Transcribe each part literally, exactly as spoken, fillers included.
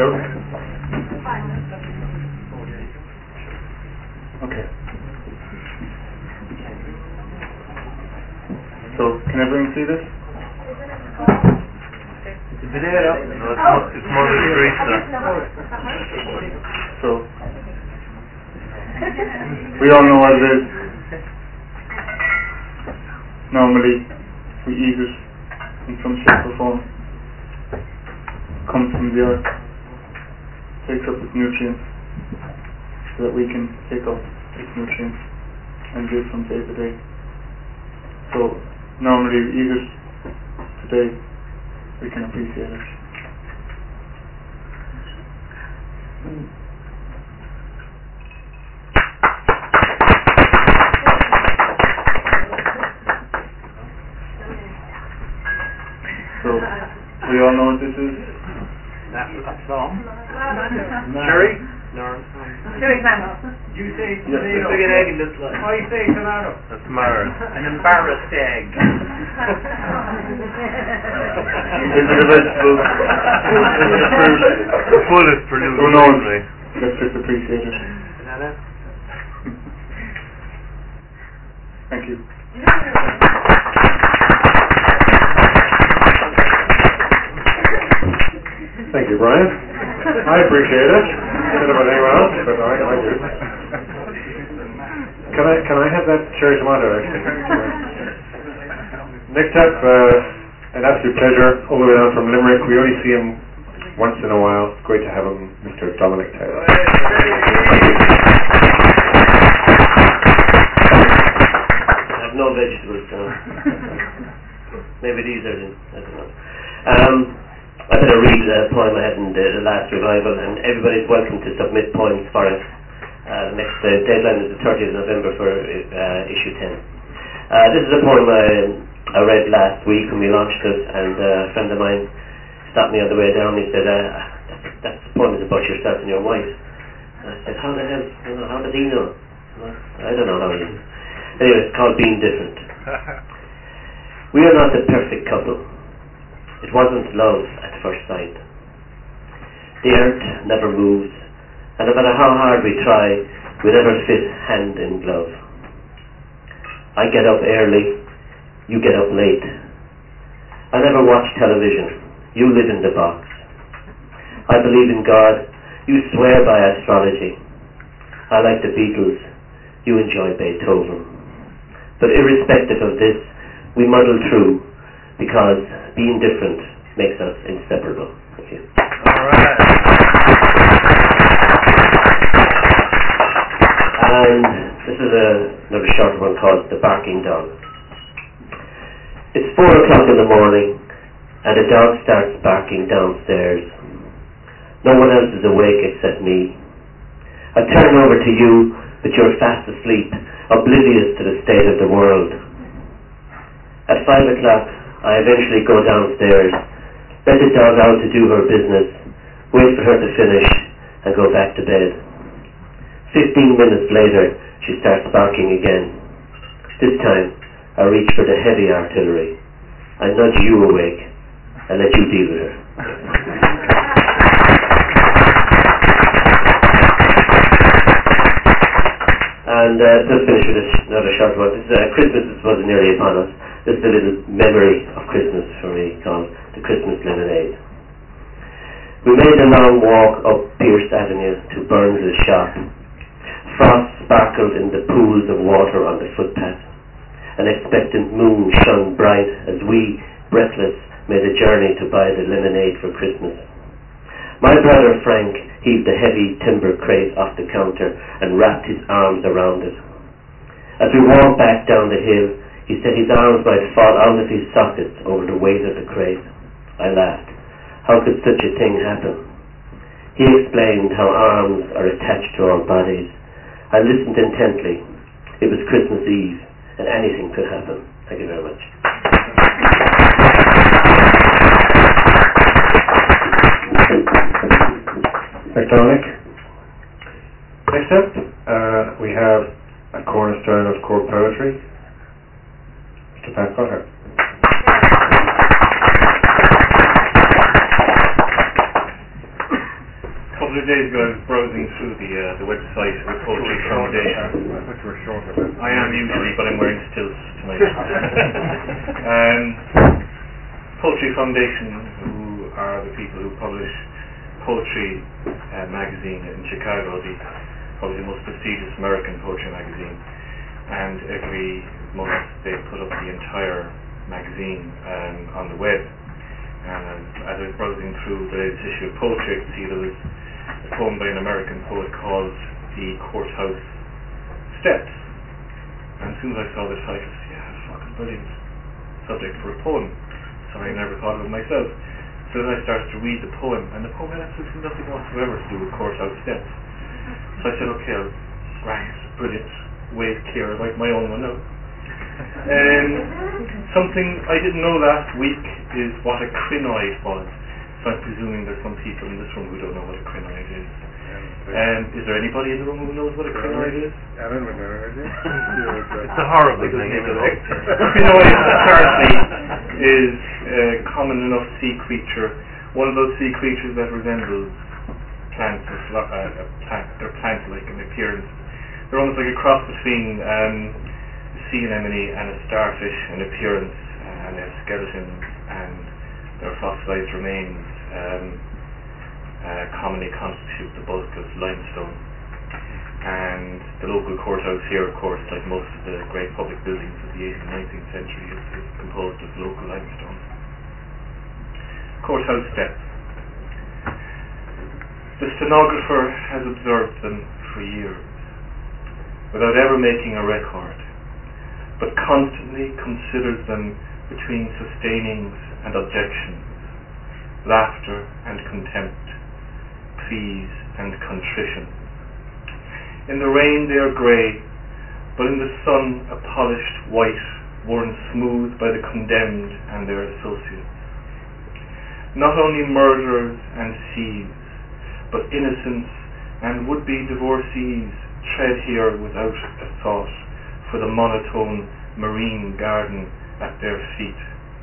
Joe? Okay. So, can everyone see this? Is it there? No, it's more, it's more of a grease there. So, we all know what it is. Normally, we eat it in some shape or form. Comes from the earth, takes up its nutrients, so that we can take up its nutrients and live from day to day. So, normally we eat it today, we can appreciate it. So, we all know what this is? That's all. Cherry? No. Cherry tomato. You say Yes, tomato. big egg in this line. I say tomato. That's Mara. An embarrassed egg. Is it a vegetable? Is it a fruit? The fullest produced. Who knows? Let's just appreciate it. Banana? Thank you. Thank you, Brian. I appreciate it. I don't know about anyone else, but I, I do. Can I can I have that cherry tomato, actually? Next up, uh, an absolute pleasure, all the way down from Limerick. We only see him once in a while. It's great to have him, Mister Dominic Taylor. I have no vegetables, so maybe these are the, I don't know. Um, I had a read a poem I had in the, the last revival, and everybody's welcome to submit poems for it. Uh, the next uh, deadline is the thirtieth of November for uh, issue ten. Uh, this is a poem I, I read last week when we launched it, and uh, a friend of mine stopped me on the way down. He said, uh, that, that poem is about yourself and your wife. And I said, how the hell, you know, how did he know? Well, I don't know how he knew. Anyway, it's called Being Different. We are not the perfect couple. It wasn't love at first sight. The earth never moves, and no matter how hard we try, we never fit hand in glove. I get up early, you get up late. I never watch television, you live in the box. I believe in God, you swear by astrology. I like the Beatles, you enjoy Beethoven. But irrespective of this, we muddle through, because being different makes us inseparable. Thank you. All right. And this is a, another short one called The Barking Dog. It's four o'clock in the morning, and a dog starts barking downstairs. No one else is awake except me. I turn over to you, but you're fast asleep, oblivious to the state of the world. At five o'clock, I eventually go downstairs, let the dog out to do her business, wait for her to finish, and go back to bed. Fifteen minutes later, she starts barking again. This time, I reach for the heavy artillery. I nudge you awake, and let you deal with her. And uh, just finish with this, another short one. This, uh, Christmas was nearly upon us. This is a little memory of Christmas for me called The Christmas Lemonade. We made a long walk up Pierce Avenue to Burns' shop. Frost sparkled in the pools of water on the footpath. An expectant moon shone bright as we, breathless, made a journey to buy the lemonade for Christmas. My brother Frank heaved a heavy timber crate off the counter and wrapped his arms around it. As we walked back down the hill, he said his arms might fall out of his sockets over the weight of the crate. I laughed. How could such a thing happen? He explained how arms are attached to our bodies. I listened intently. It was Christmas Eve, and anything could happen. Thank you very much. Thanks, Dominic. Next up, uh, we have a cornerstone of core poetry, Mister Pat Potter. of days ago, I was browsing through the uh, the website of the Poetry Foundation. I thought you were short of it. I am usually, but I'm wearing stilts tonight. um, Poetry Foundation, who are the people who publish Poetry uh, magazine in Chicago, the probably the most prestigious American poetry magazine, and every month they put up the entire magazine um, on the web. And as I was browsing through the latest issue of Poetry, I could see there was a poem by an American poet called The Courthouse Steps. And as soon as I saw the title, I said, yeah, that's a fucking brilliant subject for a poem. Sorry, I never thought of it myself. So then I started to read the poem, and the poem had absolutely nothing whatsoever to do with Courthouse Steps. So I said, okay, I'll grand, brilliant, way clear, like my own one now. Um, something I didn't know last week is what a crinoid was. So I'm presuming there's some people in this room who don't know what a crinoid is. Um, is there anybody in the room who knows what a crinoid is? Alan would know, is it? It's a horrible thing, isn't it? A crinoid apparently is a common enough sea creature, one of those sea creatures that resembles plants, or fl- uh, a plant, they're plant-like in appearance. They're almost like a cross between um, sea anemone and a starfish in appearance, uh, and their skeletons and their fossilized remains um, uh, commonly constitute the bulk of limestone. And the local courthouse here, of course, like most of the great public buildings of the eighteenth and nineteenth century, is, is composed of local limestone. Courthouse steps. The stenographer has observed them for years, without ever making a record, but constantly considers them between sustainings and objections, laughter and contempt, pleas and contrition. In the rain they are grey, but in the sun a polished white, worn smooth by the condemned and their associates. Not only murderers and thieves, but innocents and would-be divorcees tread here without a thought for the monotone marine garden at their feet.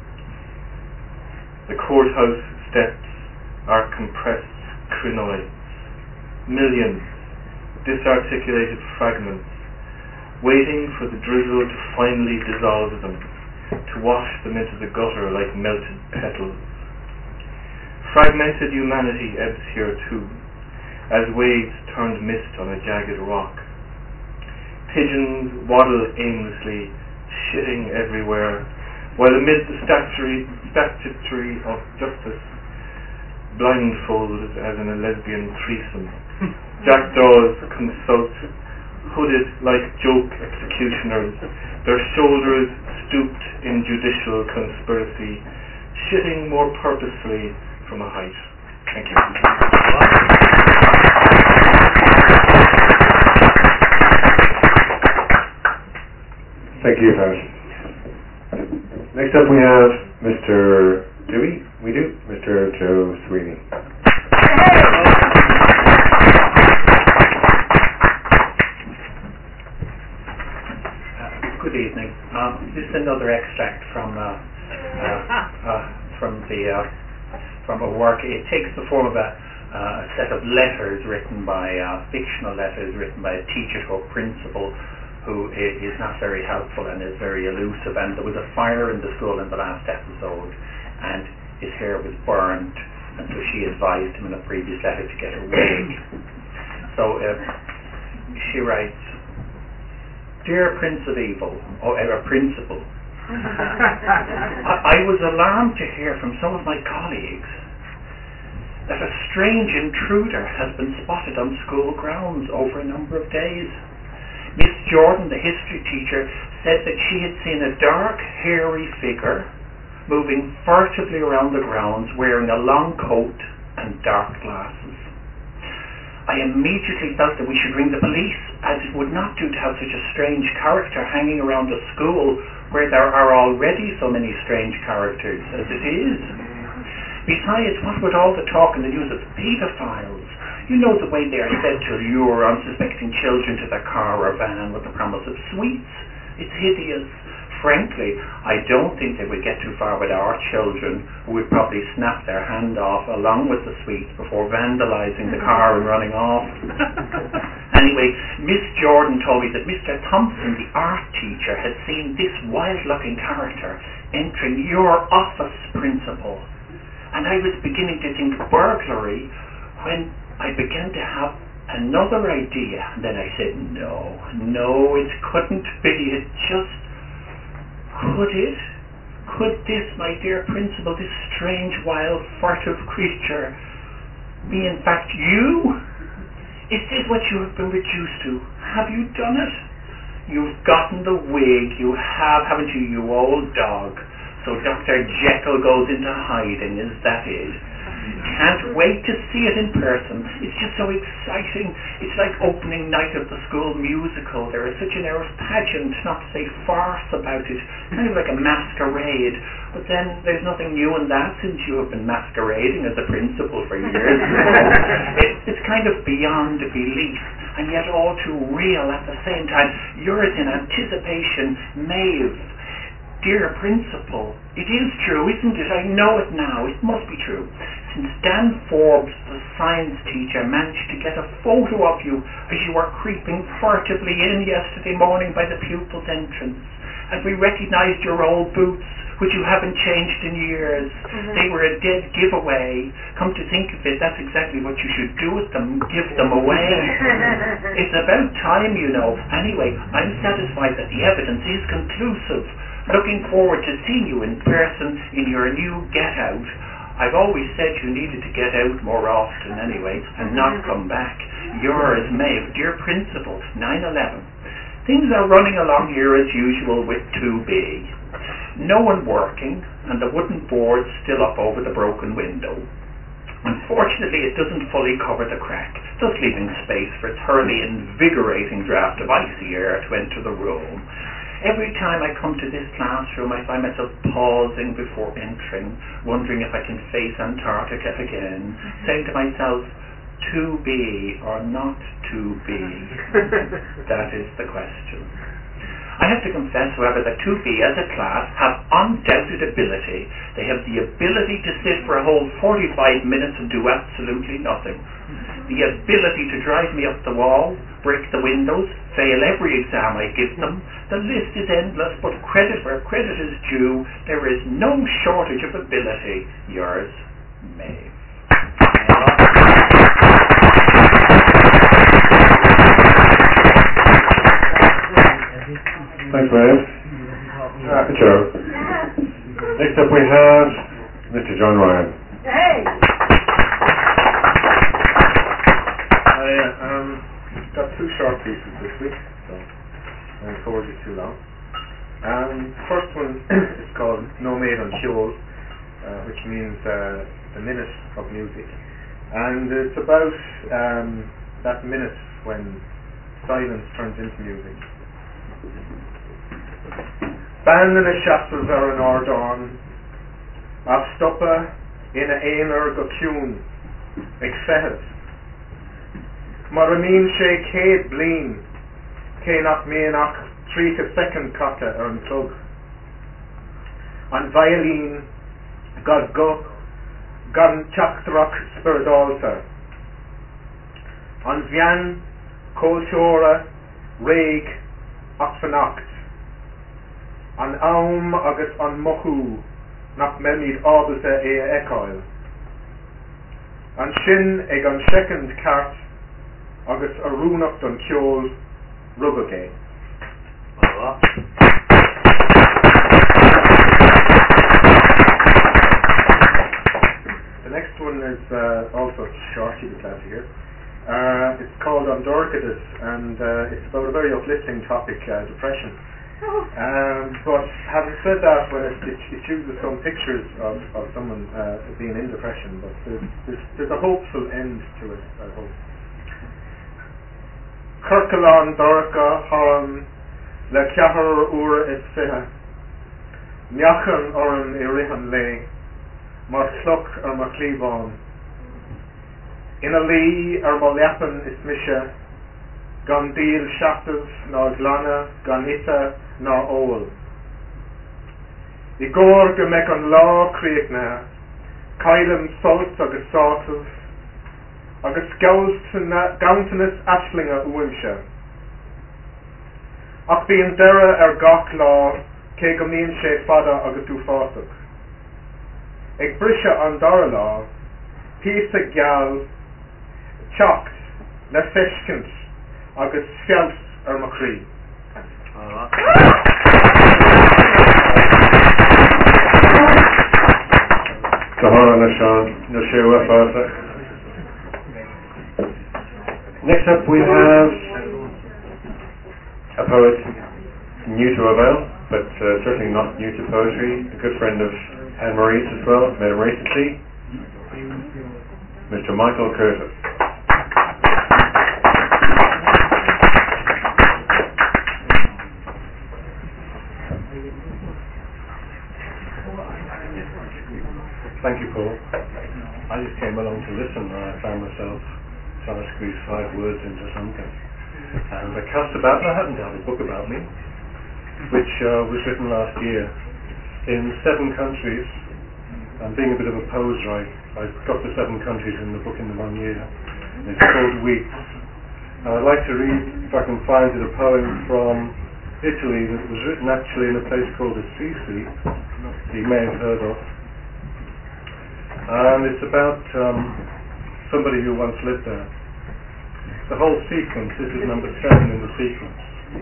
The courthouse steps are compressed crinoids, millions, disarticulated fragments, waiting for the drizzle to finally dissolve them, to wash them into the gutter like melted petals. Fragmented humanity ebbs here too, as waves turned mist on a jagged rock. Pigeons waddle aimlessly, shitting everywhere, while amid the statuary, statuary of justice, blindfolded as in a lesbian threesome, jackdaws consult, hooded like joke executioners, their shoulders stooped in judicial conspiracy, shitting more purposefully from a height. Thank you. Thank you, Pat. Next up we have Mister Do we? We do? Mister Joe Sweeney. Good evening. Um, this is another extract from uh, uh, uh, from the uh, from a work. It takes the form of a, uh, a set of letters written by uh, fictional letters written by a teacher to a principal who i- is not very helpful and is very elusive. And there was a fire in the school in the last episode, and his hair was burned, and so she advised him in a previous letter to get a wig. So uh, she writes. Dear Prince of Evil, or uh, Principal, I, I was alarmed to hear from some of my colleagues that a strange intruder has been spotted on school grounds over a number of days. Miss Jordan, the history teacher, said that she had seen a dark, hairy figure moving furtively around the grounds wearing a long coat and dark glasses. I immediately felt that we should ring the police, as it would not do to have such a strange character hanging around a school where there are already so many strange characters as it is. Besides, what with all the talk in the news of paedophiles, you know the way they are said to lure unsuspecting children to their car or van with the promise of sweets. It's hideous, frankly, I don't think they would get too far with our children, who would probably snap their hand off along with the sweets before vandalising the car and running off. Anyway, Miss Jordan told me that Mister Thompson, the art teacher, had seen this wild-looking character entering your office, Principal. And I was beginning to think burglary when I began to have another idea. And then I said, no, no, it couldn't be. It just, could it? Could this, my dear Principal, this strange, wild, furtive creature, be in fact you? Is this what you have been reduced to? Have you done it? You've gotten the wig, you have, haven't you, you old dog? So Doctor Jekyll goes into hiding, is that it? Can't wait to see it in person. It's just so exciting. It's like opening night of the school musical. There is such an air of pageant, not to say farce, about it. Kind of like a masquerade. But then there's nothing new in that, since you have been masquerading as a principal for years. it, it's kind of beyond belief, and yet all too real at the same time. Yours in anticipation, Maeve. Dear Principal, it is true, isn't it? I know it now. It must be true. Since Dan Forbes, the science teacher, managed to get a photo of you as you were creeping furtively in yesterday morning by the pupils' entrance, and we recognised your old boots, which you haven't changed in years. Mm-hmm. They were a dead giveaway. Come to think of it, that's exactly what you should do with them, give them away. It's about time, you know. Anyway, I'm satisfied that the evidence is conclusive. Looking forward to seeing you in person in your new get-out. I've always said you needed to get out more often anyway, and not come back. Yours, Maeve, dear Principal, nine eleven. Things are running along here as usual with two B. No one working, and the wooden board still up over the broken window. Unfortunately, it doesn't fully cover the crack, thus leaving space for a thoroughly invigorating draught of icy air to enter the room. Every time I come to this classroom, I find myself pausing before entering, wondering if I can face Antarctica again, saying to myself, to be or not to be? That is the question. I have to confess, however, that two B as a class have undoubted ability. They have the ability to sit for a whole forty-five minutes and do absolutely nothing. The ability to drive me up the wall, break the windows, fail every exam I give them. The list is endless, but credit where credit is due. There is no shortage of ability. Yours, Maeve. Thanks, Maeve. Uh, Joe. Next up we have Mister John Ryan. Hey! I um, got two short pieces this week, so I won't hold you too long. Um, the first one is called No Maid on Kjol, uh, which means uh, the minute of music. And it's about um, that minute when silence turns into music. Ban in a shaftel ver an ordorn, af stoppe in a einer go cún, ag fehed. Mar a mín sé céad blin, cé nach méanach trí a second cata ar an plug. An violin, god go, gan teachtrach spiridalta. An bhean, cóilteora, réig, ach fannacht. An aum agus an mochu, nach memid ábata é a eáil. An sin ag an second cart, agus a rúnacht an ceol rubagé. The next one is uh, also short, you can class here. Uh, it's called Andoricus, and uh, it's about a very uplifting topic, uh, depression. Um, but having said that, when it, it, it uses some pictures of, of someone uh, being in depression, but there's, there's, there's a hopeful end to it, I hope. Kirkalon Dorka Haram Le Kyahar Ur is Fiha Nyachan Oran Irihan Le Mar Sluk or Maclevon In a Lee or Malyapan is Misha Gan Deal Shaftas Nor Glana Gan Ita Nor Owl I gor go mec an lá creek na, Kylem salt agus saltov, agus gauntanas ashlinga uimse. Ach bí an dera ar gach lá, cé go míon sé fada agus dú fásach. Ag brise an dara lá, pís a geall, teacht, le fiskent, agus fialt ar macrí. Next up we have a poet new to Ovale, but uh, certainly not new to poetry, a good friend of Anne-Marie's as well, met him recently, Mister Michael Curtis. Thank you, Paul. I just came along to listen and I found myself trying to squeeze five words into something. And I cast about, and I happen to have a book about me, which uh, was written last year in seven countries. And being a bit of a poser, I, I got the seven countries in the book in the one year. And it's called Weeks. And I'd like to read, if I can find it, a poem from Italy that was written actually in a place called Assisi, you may have heard of. And it's about um, somebody who once lived there. The whole sequence, this is number seven in the sequence.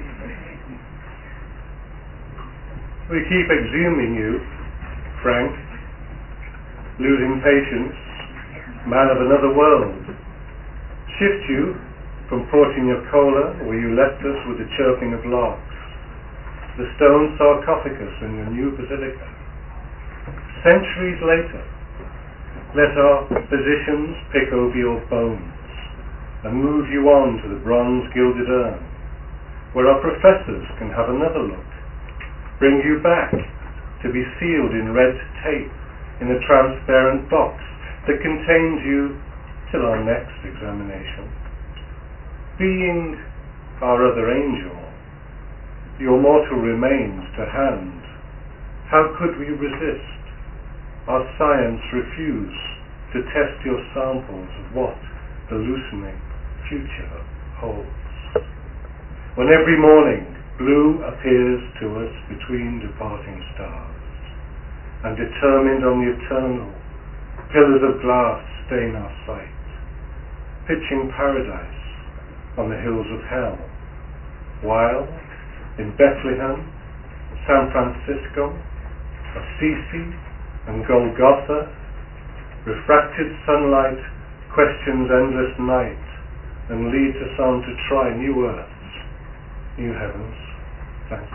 We keep exhuming you, Frank, losing patience, man of another world. Shift you from Porting of Cola, where you left us with the chirping of larks, the stone sarcophagus in your new basilica. Centuries later, let our physicians pick over your bones and move you on to the bronze gilded urn, where our professors can have another look, bring you back to be sealed in red tape in a transparent box that contains you till our next examination. Being our other angel, your mortal remains to hand, how could we resist? Our science refuse to test your samples of what the loosening future holds. When every morning blue appears to us between departing stars, and determined on the eternal, pillars of glass stain our sight, pitching paradise on the hills of hell, while in Bethlehem, San Francisco, Assisi, and Golgotha, refracted sunlight questions endless night and leads us on to try new earths, new heavens. Thanks.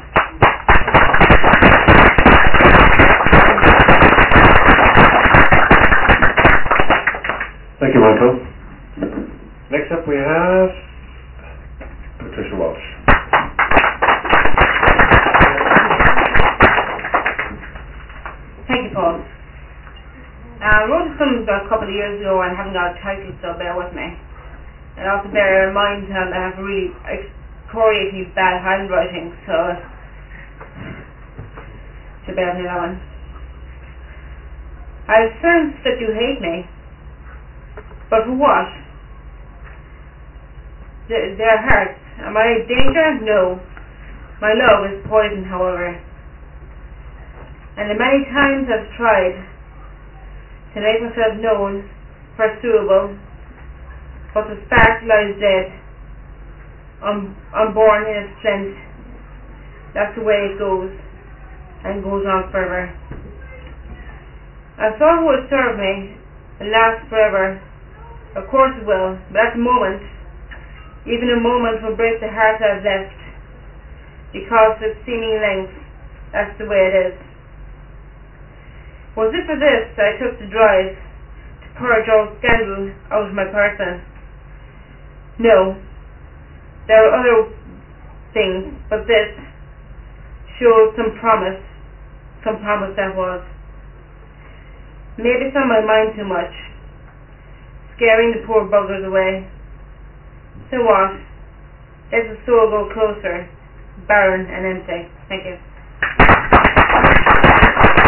Thank you, Michael. Next up we have Patricia Walsh. Thank you, Paul. Uh, I wrote some about a couple of years ago and haven't got a title, so bear with me. And also bear in mind that I have really excoriatingly bad handwriting, so to bear with me that one. I sense that you hate me, but for what? Th- their hearts. Am I danger? No. My love is poison, however. And the many times I've tried to make myself known, pursuable, but the spark lies dead, un- unborn in its flint. That's the way it goes, and goes on forever. I thought it would serve me and last forever. Of course it will, but at the moment, even a moment will break the heart I've left, because of its seeming length. That's the way it is. Was it for this that I took the drive to purge all scandal out of my person? No. There are other things, but this showed some promise. Some promise that was. Maybe it's on my mind too much, scaring the poor buggers away. So what? Let the soul go closer, barren and empty. Thank you.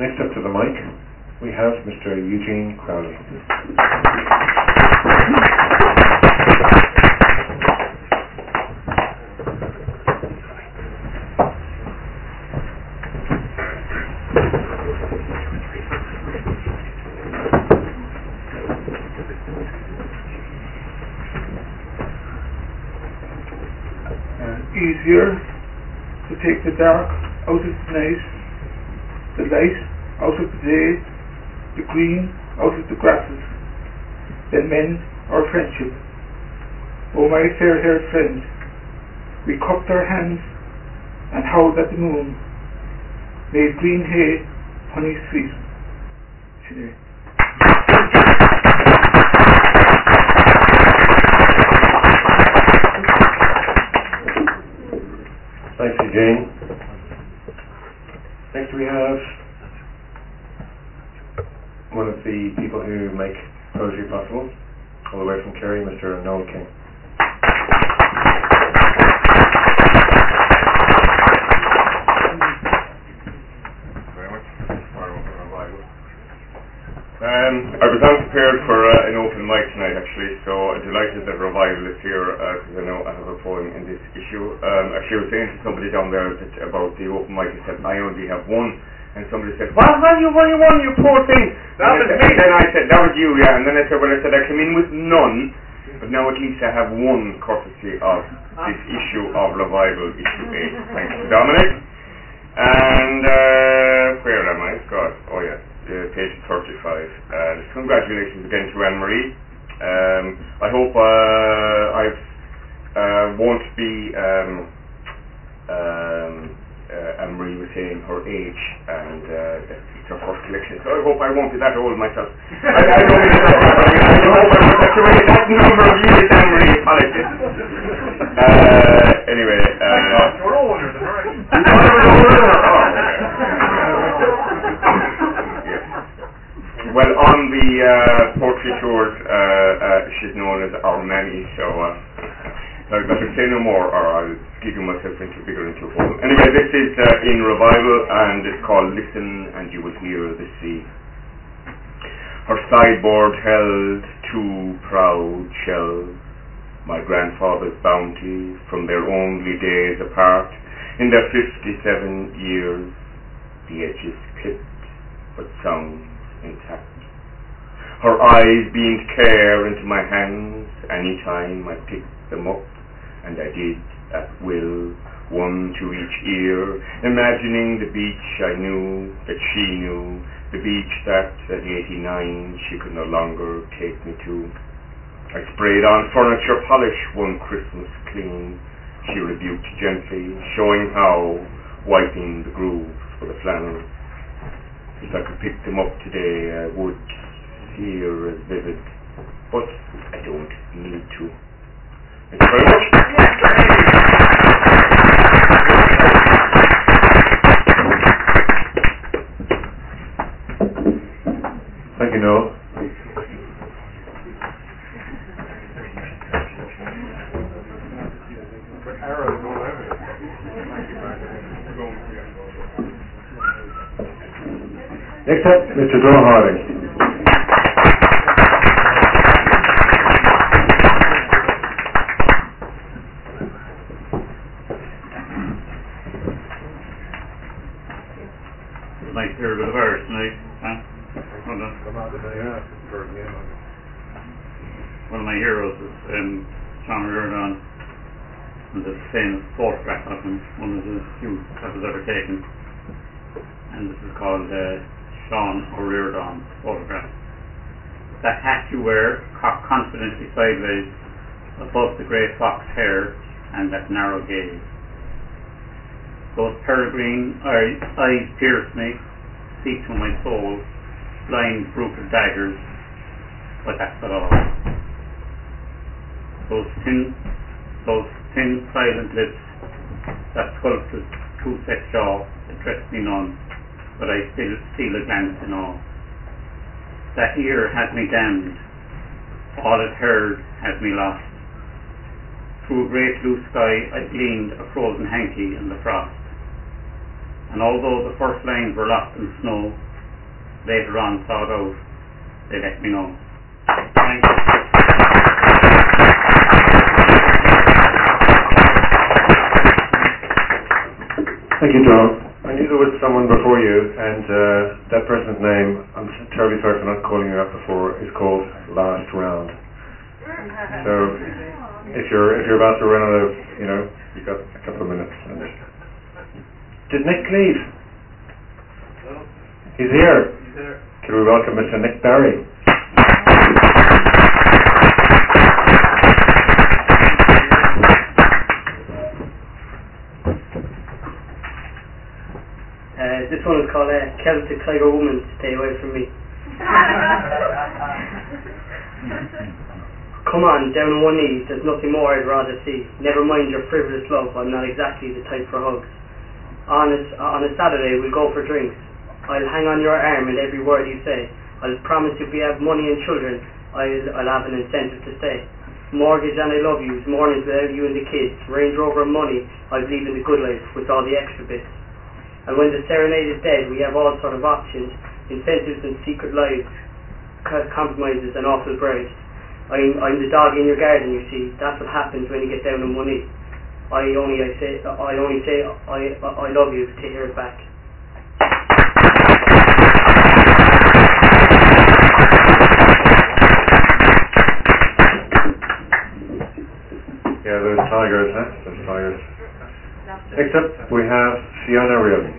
Next up to the mic, we have Mister Eugene Crowley. Easier to take the dark out of the night, the light out of the day, the green out of the grasses, than men or friendship. O my fair-haired friend, we cupped our hands and howled at the moon, made green hay honey sweet. Today. Thanks, Eugene. Next we have one of the people who make poetry possible, all the way from Kerry, Mister Noel King. Very much. Um, I was unprepared for uh, an open mic tonight, actually, so I'm delighted that Revival is here, because uh, I know I have a poem in this issue. Um, actually, I was saying to somebody down there that, about the open mic, I said, I only have one, and somebody said, what have you, what do you want, you poor thing? That was me. Then I said, that was you, yeah, and then I said, well, I said, I came in with none, but now at least I have one courtesy of this issue of Revival, issue eight. Thanks to Dominic. And, uh, where am I? God, oh yeah. Uh, page thirty-five. Uh, congratulations again to Anne-Marie. Um, I hope uh, I uh, won't be. Um, um, uh, Anne-Marie was saying her age, and uh, it's her first collection. So I hope I won't be that old myself. I, I don't mean that. I, mean, I hope I won't have to wait that number of years, Anne-Marie. Apologies. Uh, anyway. Uh, You're older than her. Oh, okay. Well, on the uh, poetry tours, uh, uh, she's known as our Manny, so uh, I better say no more, or I'll give you myself into bigger into a hole. Anyway, this is uh, in Revival, and it's called Listen and You Will Hear the Sea. Her sideboard held two proud shells, my grandfather's bounty from their only days apart. In their fifty-seven years, the edges clipped, but sound intact. Her eyes beamed care into my hands any time I picked them up, and I did at will, one to each ear, imagining the beach I knew that she knew, the beach that at eighty-nine she could no longer take me to. I sprayed on furniture polish one Christmas clean. She rebuked gently, showing how, wiping the grooves for the flannel. If I could pick them up today, I would see her as vivid, but I don't need to. Thank you very much. Thank you, Noel. Next up, Mister Donal Harding. Nice to hear a bit of Irish tonight, huh? Hold on. One of my heroes is um, Sean O'Riordan, and the famous photograph of him, one of the few that was ever taken. And this is called uh, Sean O'Riordan's photograph. That hat you wear, cocked confidently sideways, above the grey fox hair and that narrow gaze. Those peregrine eyes, eyes pierce me, speak to my soul, blind brutal daggers, but that's not all. Those thin, those thin silent lips, that sculpted two-set jaw, address me none, but I still steal a glance in all. That ear has me damned, all it heard has me lost. Through a great blue sky I gleaned a frozen hanky in the frost. And although the first lines were lost in snow, later on thought out, they let me know. Thank you. Thank you, John. I knew there was someone before you, and uh, that person's name, I'm terribly sorry for not calling you up before, is called Last Round. So, if you're if you're about to run out of, you know, you've got a couple of minutes. And did Nick leave? No. He's here. He's there. Can we welcome Mister Nick Barry? Uh, this one is called uh, Celtic Tiger Woman, Stay Away From Me. Come on, down on one knee, there's nothing more I'd rather see. Never mind your frivolous love, I'm not exactly the type for hugs. On a, on a Saturday we'll go for drinks. I'll hang on your arm in every word you say. I'll promise if we have money and children, I'll, I'll have an incentive to stay. Mortgage and I love yous, mornings without you and the kids. Range Rover and money, I believe in the good life with all the extra bits. And when the serenade is dead, we have all sort of options, incentives and secret lives, compromises and awful bribes. I'm, I'm the dog in your garden, you see. That's what happens when you get down on one knee. I only I say I only say I I love you to hear it back. Yeah, those tigers, huh? Those tigers. Except we have Fiona Riordan.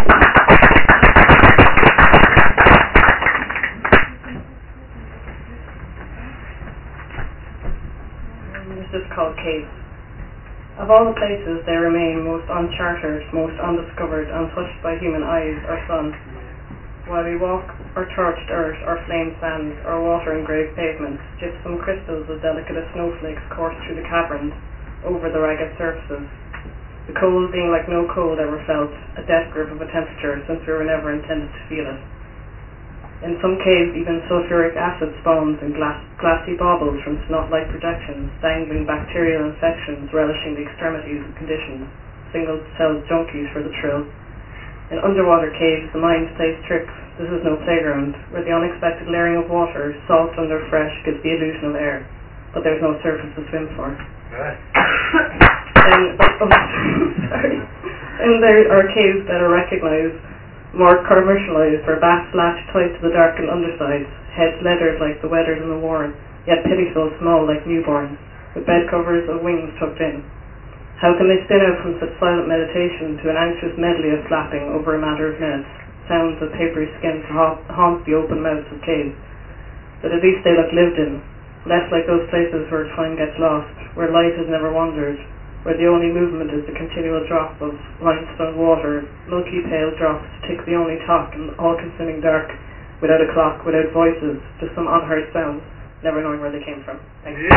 This is called Caves. Of all the places they remain most uncharted, most undiscovered, untouched by human eyes or sun. While we walk or torched earth or flame sands or water engraved pavements, gypsum crystals as delicate as snowflakes course through the caverns, over the ragged surfaces. The cold being like no cold ever felt, a death grip of a temperature since we were never intended to feel it. In some caves even sulfuric acid spawns in glass, glassy baubles from snot-like projections, dangling bacterial infections, relishing the extremities of conditions, single-celled junkies for the thrill. In underwater caves the mind plays tricks. This is no playground, where the unexpected layering of water, salt under fresh, gives the illusion of air, but there's no surface to swim for. And, oh, sorry. And there are caves that are recognised, more commercialised, where bats latched tight to the darkened undersides, heads leathered like the weathers in the worn, yet pitiful small like newborns, with bed covers of wings tucked in. How can they spin out from such silent meditation to an anxious medley of flapping over a matter of minutes, sounds of papery skin to haunt, haunt the open mouths of caves? But at least they look lived in, less like those places where time gets lost, where light has never wandered, where the only movement is the continual drop of limestone water, milky pale drops tick the only talk in all-consuming dark, without a clock, without voices, just some unheard sounds, never knowing where they came from. Thank you.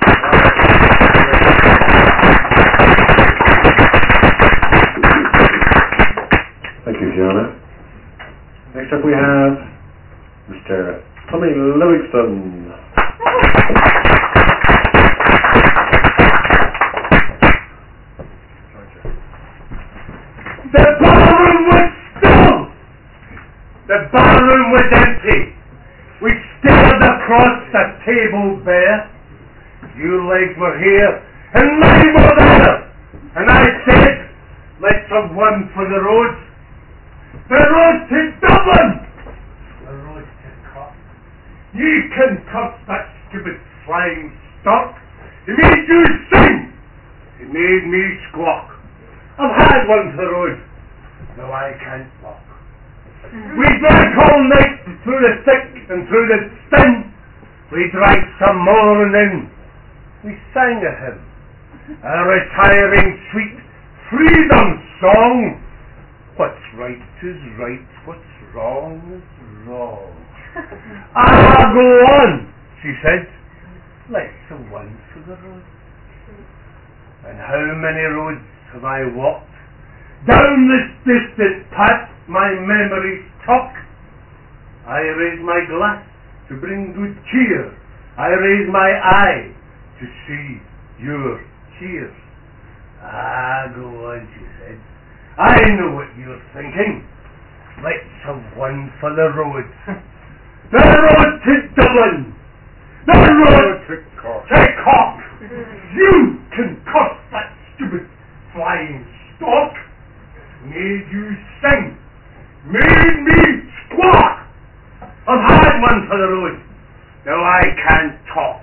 Thank you, Fiona. Next up we have Mister Tommy Livingston. The ballroom was still. The ballroom was empty. We stared across the table bare. You legs were here, and mine were there. And I said, let's have one for the road. The road to Dublin. The road to Cork. Ye can curse that stupid flying stock. He made you sing. He made me squawk. I've had one for the road. Now I can't walk. We drank all night through the thick and through the thin. We drank some more and then we sang a hymn, a retiring sweet freedom song. What's right is right, what's wrong is wrong. Ah, go on, she said. Let's a one for the road. And how many roads have I walked down this distant path my memories talk? I raise my glass to bring good cheer. I raise my eye to see your tears. Ah, go on, she said. I know what you're thinking. let's have one for the road. The road to Dublin! The road to Cork! To Cork! You can curse that stupid flying stork! Made you sing! Made me squawk! I've had one for the road. Now I can't talk.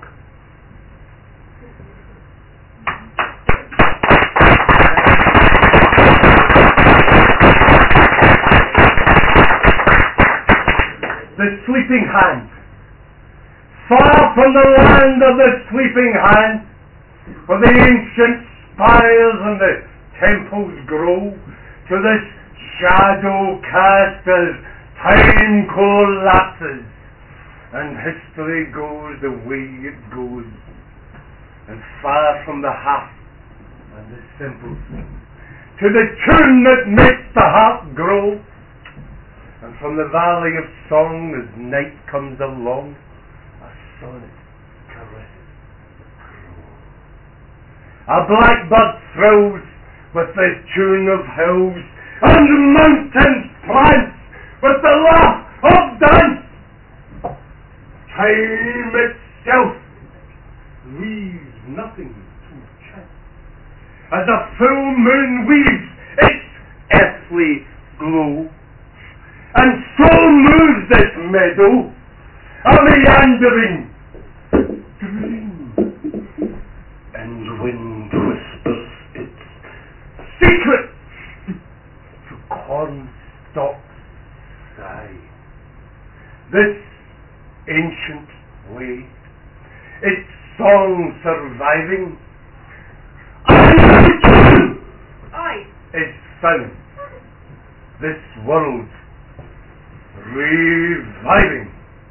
The sleeping hand. Far from the land of the sleeping hand, where the ancient spires and the temples grow, to this shadow cast as time collapses, and history goes the way it goes, and far from the half and the simple, to the tune that makes the heart grow. And from the valley of song, as night comes along, a sonnet caresses the crow. A blackbird thrills with the tune of hills, and mountains prance with the laugh of dance. Time itself leaves nothing to chance, as a full moon weaves its earthly glow. And so moves this meadow, a meandering dream, and wind whispers its secrets to cornstalk sigh. This ancient way, its song surviving, and Aye. is found. This world reviving.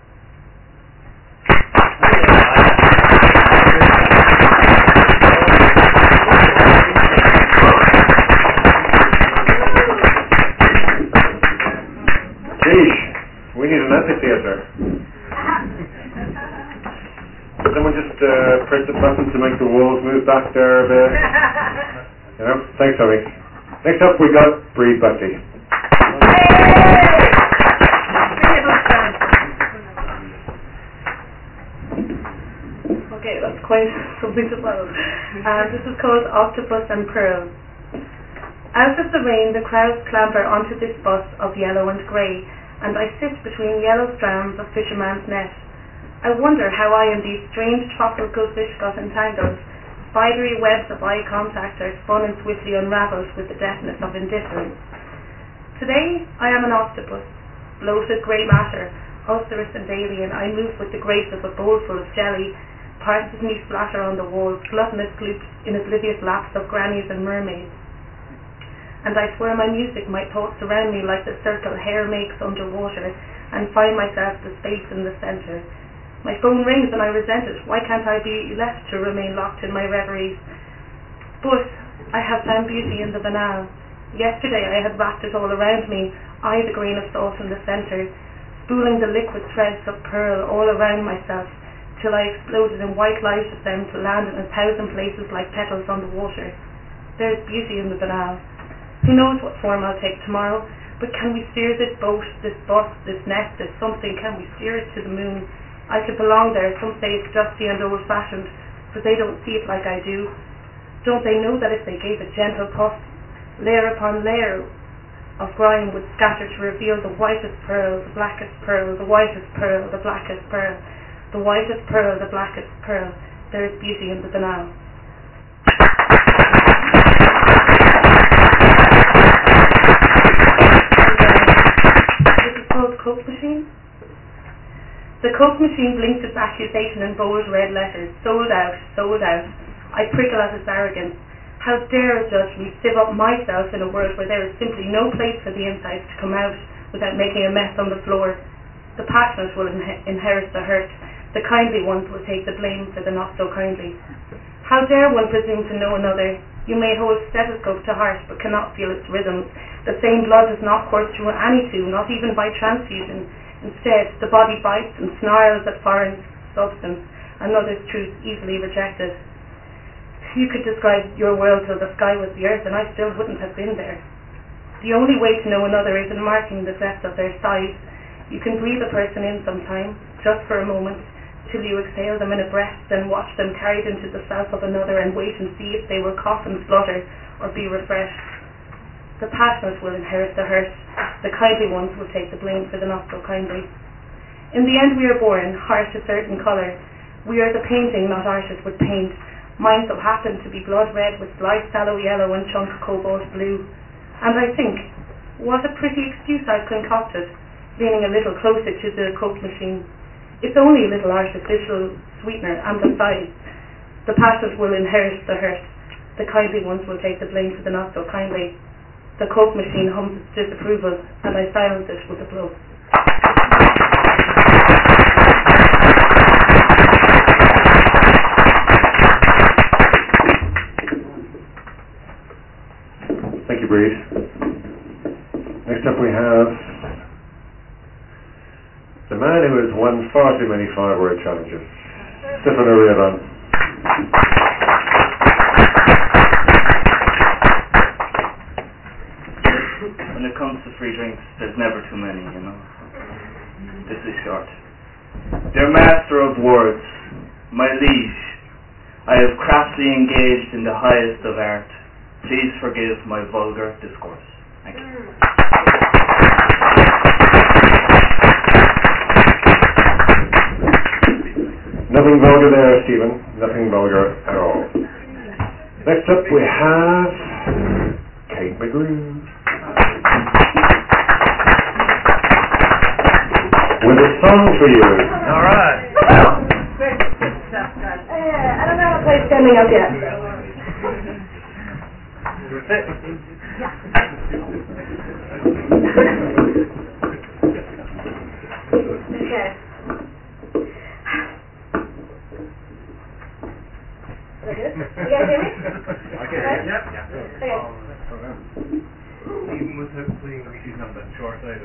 Geez, we need an amphitheater. Someone just uh, press the button to make the walls move back there a bit. You know? Thanks, Tommy. Next up, we got Bree Buckley. Okay, that's quite something to follow. Uh, this is called Octopus and Pearl. Out of the rain, the crowds clamber onto this bus of yellow and grey, and I sit between yellow strands of fisherman's net. I wonder how I and these strange tropical fish got entangled. Spidery webs of eye contact are spun and swiftly unravelled with the deftness of indifference. Today I am an octopus, bloated grey matter, ulcerous and alien. I move with the grace of a bowlful of jelly. Parts of me splatter on the walls, gluttonous gloops in oblivious laps of grannies and mermaids. And I swear my music, my thoughts surround me like the circle hair makes underwater, and find myself the space in the centre. My phone rings and I resent it. Why can't I be left to remain locked in my reveries? But I have found beauty in the banal. Yesterday I had wrapped it all around me, I the grain of salt in the centre, spooling the liquid threads of pearl all around myself, till I exploded in white light of them to land in a thousand places like petals on the water. There is beauty in the banal. Who knows what form I'll take tomorrow, but can we steer this boat, this bus, this net, this something, can we steer it to the moon? I could belong there. Some say it's dusty and old-fashioned, but they don't see it like I do. Don't they know that if they gave a gentle puff, layer upon layer of grime would scatter to reveal the whitest pearl, the blackest pearl, the whitest pearl, the blackest pearl, the whitest pearl, the blackest pearl. There is beauty in the banal. This is called Coke Machine. The Coke Machine blinks its accusation in bold red letters. Sold out, sold out. I prickle at its arrogance. How dare a judge me sieve up myself in a world where there is simply no place for the insides to come out without making a mess on the floor. The passionate will in- inherit the hurt. The kindly ones will take the blame for the not so kindly. How dare one presume to know another? You may hold stethoscope to heart, but cannot feel its rhythms. The same blood does not course through any two, not even by transfusion. Instead, the body bites and snarls at foreign substance, another's truth easily rejected. You could describe your world till the sky was the earth, and I still wouldn't have been there. The only way to know another is in marking the depth of their size. You can breathe a person in sometime, just for a moment, till you exhale them in a breath, then watch them carried into the self of another and wait and see if they will cough and splutter or be refreshed. The passionate will inherit the hurt. The kindly ones will take the blame for the not so kindly. In the end we are born, harsh a certain colour. We are the painting not arted with paint. Mine so happened to be blood red with slight sallow yellow and chunk cobalt blue. And I think, what a pretty excuse I've concocted, leaning a little closer to the Coke machine. It's only a little artificial sweetener, and besides, the passionate will inherit the hurt. The kindly ones will take the blame for the not so kindly. The Coke machine hums its disapproval, and I silence it with a blow. Thank you, Breed. Next up we have the man who has won far too many five-word challenges, Stefan Uriadan. When it comes to free drinks, there's never too many, you know. This is short. Dear master of words, my liege, I have craftily engaged in the highest of art. Please forgive my vulgar discourse. Thank you. Nothing vulgar there, Stephen. Nothing vulgar at all. Next up we have Kate McGrew. With a song for you. All right. Uh, I don't know how to play standing up yet. Okay. Is that good? You guys hear me? Okay. Right? Yep. Yeah. Okay. Even with her playing, she's not that short-sighted.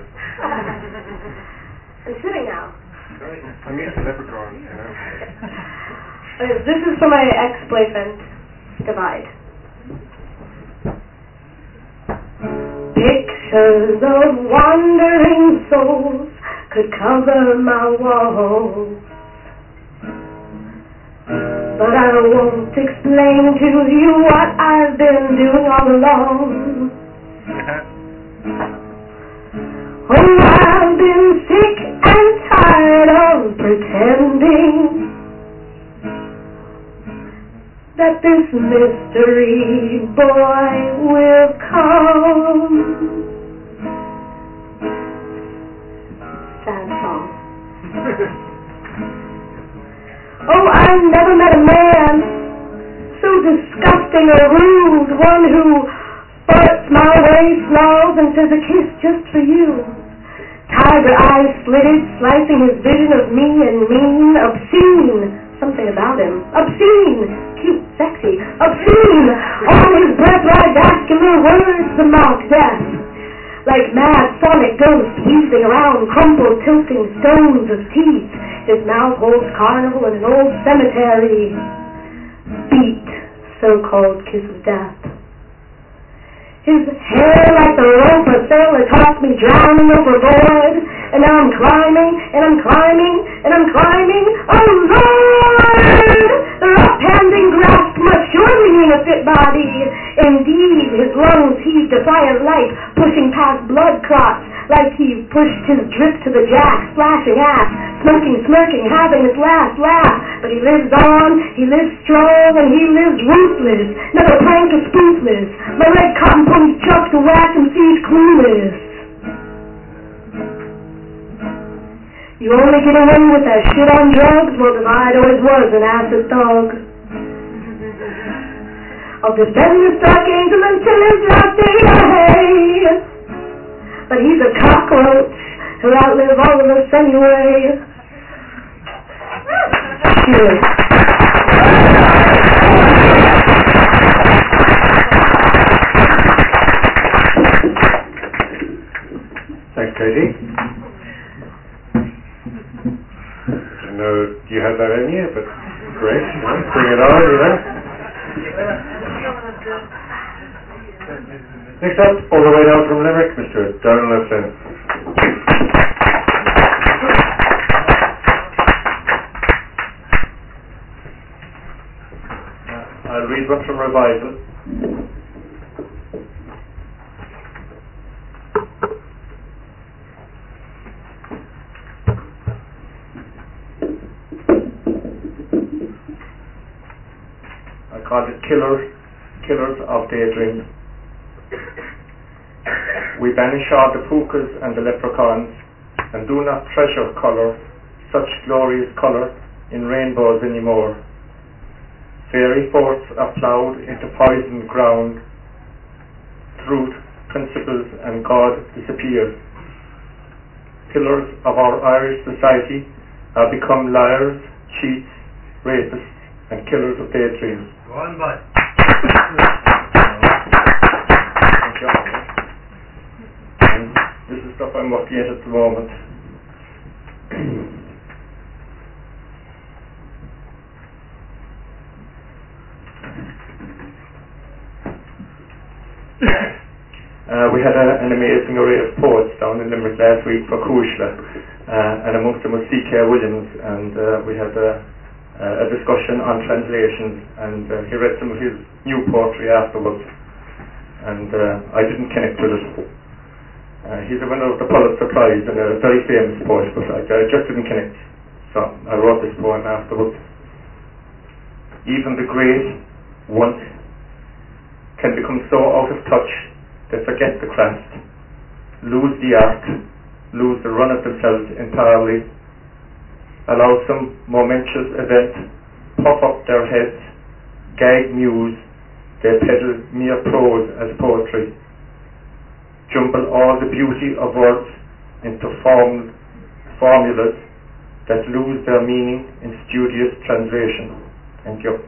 I'm sitting now. I'm used to leprechauns, you know. Okay, this is for my ex-boyfriend, Divide. Pictures of wandering souls could cover my walls, but I won't explain to you what I've been doing all along. Oh, I've been sick and tired of pretending that this mystery boy will come. Sad song. Oh, I've never met a man so disgusting or rude, one who farts my way, snarls, and says a kiss just for you. Tiger eyes slitted, slicing his vision of me and mean, obscene. Something about him. Obscene! Cute, sexy, obscene! On his breath like vascular words to mock death. Like mad sonic ghosts weaving around crumpled, tilting stones of teeth. His mouth holds carnival in an old cemetery. Beat, so-called kiss of death. His hair like the rope a sailor tossed me drowning overboard. And now I'm climbing, and I'm climbing, and I'm climbing. Oh Lord! The rough-handing grasp must surely mean a fit body. Indeed, his lungs heaved defiant life, pushing past blood clots, like he pushed his drip to the jack, splashing ass, smoking, smirking, having his last laugh. But he lives on, he lives strong, and he lives ruthless. Never prank or spoofless. My red cotton pony chucks to wax and sees clueless. You only get away with that shit on drugs? Well, Divide always was an acid thug. I'll defend this dark angel until his last day to hay. But he's a cockroach. He'll outlive all of us anyway. Cheers. Thanks, Katie. I know you had that in you, but great. You know, bring it on, you know. Next up, all the way down from Limerick, Mister Donald Flynn. Uh, I'll read one from Revival. I call it Killers, Killers of Daydreams. We banish all the pukas and the leprechauns, and do not treasure colour, such glorious colour, in rainbows anymore. Fairy forts are ploughed into poisoned ground. Truth, principles, and God disappear. Pillars of our Irish society have become liars, cheats, rapists, and killers of daydreams. Go on, bud. And this is stuff I'm working at at the moment. uh, we had a, an amazing array of poets down in Limerick last week for Cuaishla, uh, and amongst them was C K Williams, and uh, we had a, a discussion on translations, and uh, he read some of his new poetry afterwards, and uh, I didn't connect with it. Uh, he's a winner of the Pulitzer Prize and a very famous poet, but I, I just didn't connect. So I wrote this poem afterwards. Even the great once can become so out of touch they forget the craft, lose the art, lose the run of themselves entirely, allow some momentous event puff up their heads, gag muse, they peddle mere prose as poetry, jumble all the beauty of words into form, formulas that lose their meaning in studious translation. Thank you.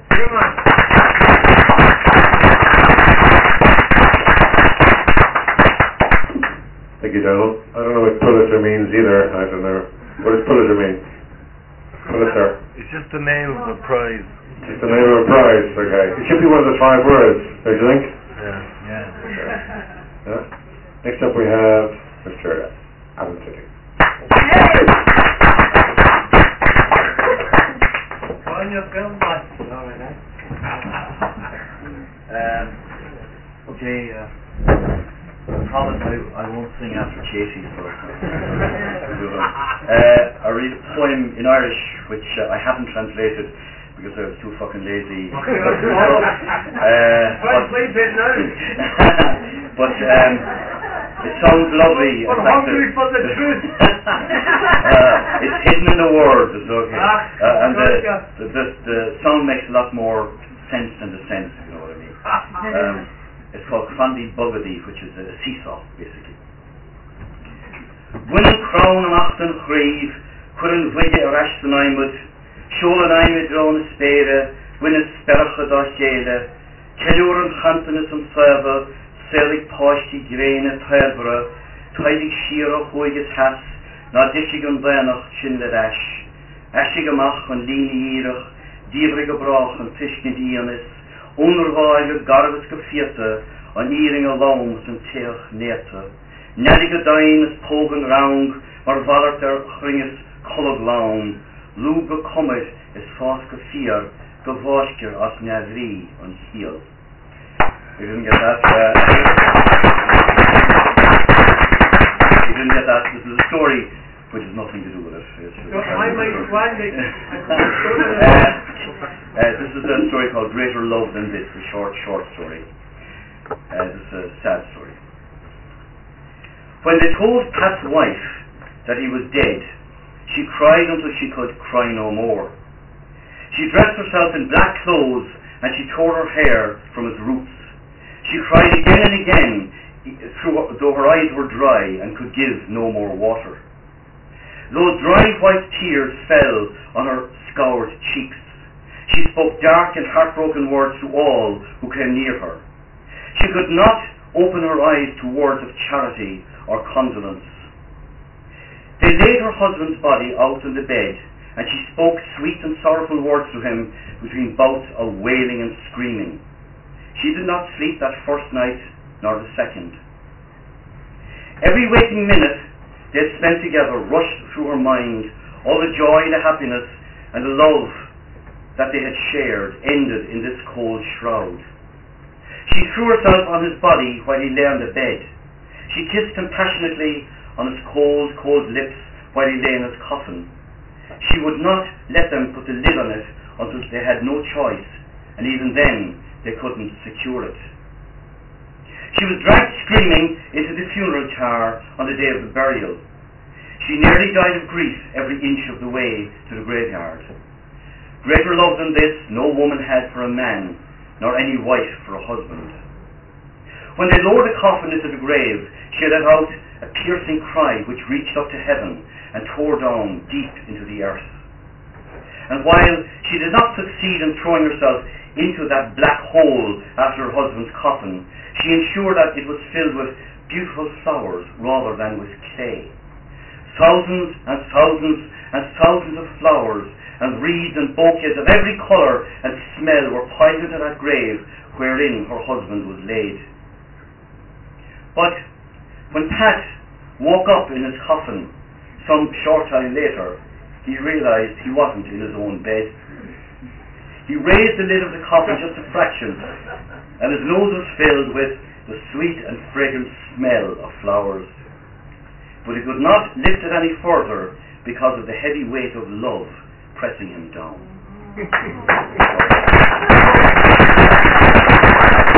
Thank you, Donald. I don't know what Pulitzer means either. I don't know. What does Pulitzer mean? Pulitzer. It's just the name of the prize. Just the name of a prize, okay. It should be one of the five words, don't you think? Yeah. Yeah. Yeah. Next up we have Mister Alan City. On your film, bud. Um, okay, uh, I promise I, I won't sing after Katie, so uh, I read a poem in Irish which uh, I haven't translated because I was too fucking lazy. uh, but, but um, it sounds lovely. But like hungry the, for the truth. uh, it's hidden in the words, it's okay. Uh, and the, the, the, the sound makes a lot more sense than the sense, if you know what I mean. Um, it's called Crandy Buggedy, which is a seesaw, basically. Gwyn crown am achtan chrív, Cuireann bhuige ar eist an aimid, Seola an aimid rón a spéire, Gwyn is spercha dar chéile, Ceiliúr an chantanas an saibha, Selig páistí gréine taibhra, Taidig siar a chuigas has, Na disig an bhainach sin le reis, Eisig amach an líni írach, Díomhrig a brach an tuiscin díanis, Onarváig a garbas go fiata, An íring a lóng san teach néta, Nedig a dain is pógan raung, Mar valart ar chringes colog laun, Lúg a comid is fás go fiar, Go bháiscear as neadrí an heel. You didn't get that? Uh, you didn't get that? This is a story which has nothing to do with it. It's, it's No, I might one day. uh, uh, this is a story called Greater Love Than This, a short, short story. Uh, this is a sad story. When they told Pat's wife that he was dead, she cried until she could cry no more. She dressed herself in black clothes and she tore her hair from its roots. She cried again and again, through, though her eyes were dry and could give no more water. Those dry white tears fell on her scoured cheeks. She spoke dark and heartbroken words to all who came near her. She could not open her eyes to words of charity or condolence. They laid her husband's body out on the bed, and she spoke sweet and sorrowful words to him between bouts of wailing and screaming. She did not sleep that first night, nor the second. Every waking minute they had spent together rushed through her mind. All the joy, the happiness, and the love that they had shared ended in this cold shroud. She threw herself on his body while he lay on the bed. She kissed him passionately on his cold, cold lips while he lay in his coffin. She would not let them put the lid on it until they had no choice, and even then they couldn't secure it. She was dragged screaming into the funeral car on the day of the burial. She nearly died of grief every inch of the way to the graveyard. Greater love than this no woman had for a man, nor any wife for a husband. When they lowered the coffin into the grave, she let out a piercing cry which reached up to heaven and tore down deep into the earth. And while she did not succeed in throwing herself into that black hole after her husband's coffin, she ensured that it was filled with beautiful flowers rather than with clay. Thousands and thousands and thousands of flowers and wreaths and bouquets of every colour and smell were piled into that grave wherein her husband was laid. But when Pat woke up in his coffin some short time later, he realised he wasn't in his own bed. He raised the lid of the coffin just a fraction, and his nose was filled with the sweet and fragrant smell of flowers. But he could not lift it any further because of the heavy weight of love pressing him down.